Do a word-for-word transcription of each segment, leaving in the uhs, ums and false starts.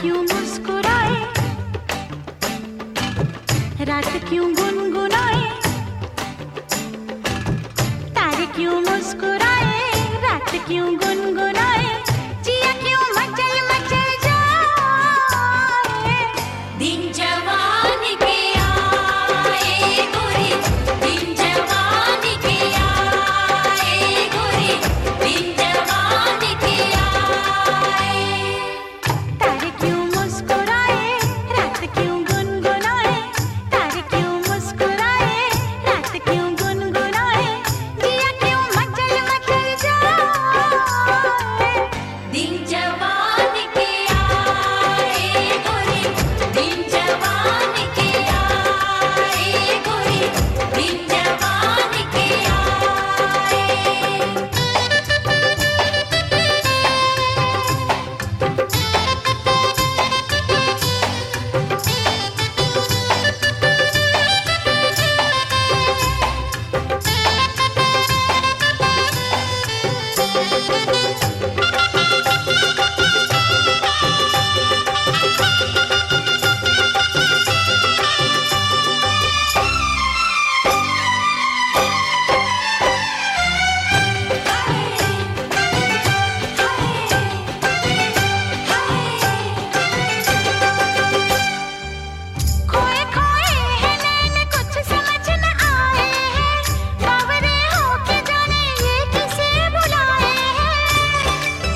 क्यों मुस्कुराए, रात क्यों गुनगुनाए, तारे क्यों मुस्कुराए, रात क्यों गुनगुनाए, जिया क्यों मचल मचल जाए। दिन जवान के आए गोरी, दिन जवान के आए गोरी, दिन जवान के आए। तारे क्यों मुस्कुराए, रात क्यों गुनगुनाए, तारे क्यों मुस्कुराए, रात क्यों गुनगुनाए, जिया क्यों मचल मचल जाए। दिन जवान के आए गोरी, दिन जवान के आए गोरी, दिन जवान के आए। खोए खोए हैं नैन कुछ समझ न आए हैं, बावरे हो के जाने ये किसे बुलाए हैं।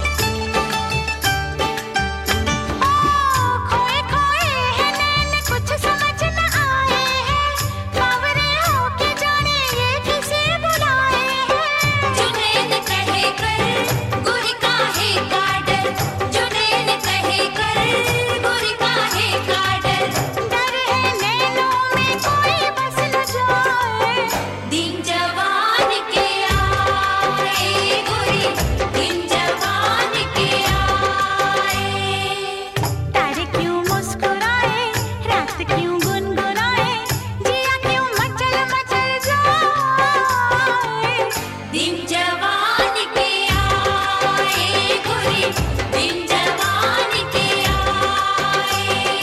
ओ खोए खोए हैं नैन कुछ समझ न आए हैं, बावरे हो के जाने ये किसे बुलाए हैं। जुनैन कहे कर गोरी काहे का डर, जुनैन कहे कर गोरी काहे का डर, डर है नैनों में कोई बस न जाए। दिन जवान के आए गोरी, दिन जवान के आए। तारे क्यों मुस्कुराए, रात क्यों गुनगुनाए, जिया क्यों मचल मचल जाए। दिन जवान के आए गोरी, दिन जवान के आए।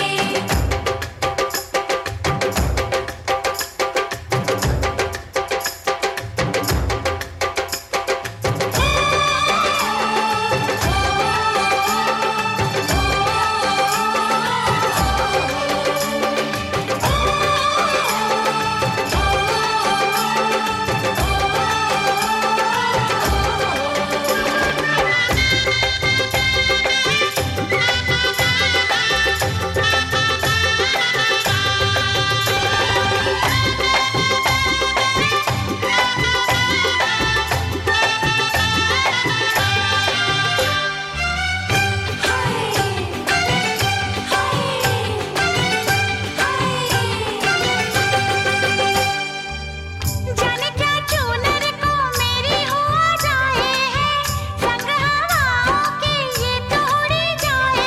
जाने क्या चूनर को मेरी हुआ जाए हैं, संग हवाओं के ये तो उड़ी जाए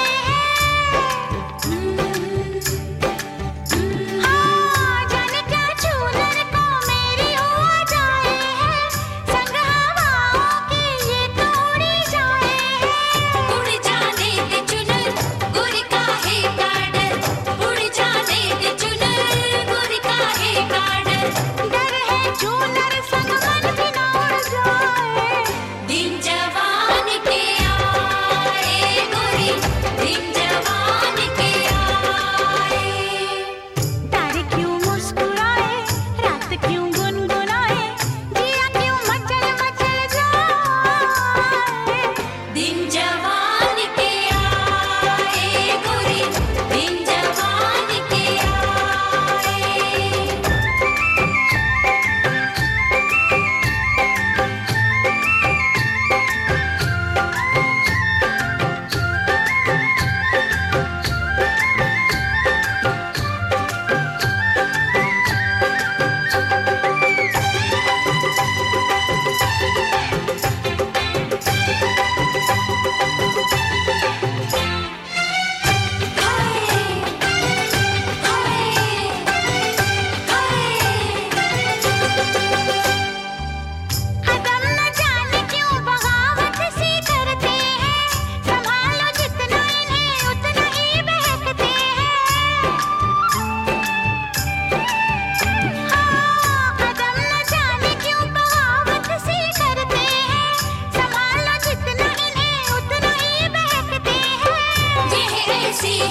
हैं। हाँ जाने क्या चूनर को मेरी हुआ जाए हैं, संग हवाओं के ये तो उड़ी जाए हैं। उड़ जाने दे चुनर गोरी काहे का डर, उड़ जाने दे चुनर गोरी काहे का डर, डर है चूनर संग मन भी न उड़ जाए। दिन जवान के आए गोरी, दिन जवान के आए। तारे क्यों मुस्कुराए, रात क्यों गुनगुनाए, जिया क्यों मचल मचल जाए। दिन जवान के आए गोरी, दिन जवान के आए।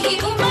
उमंग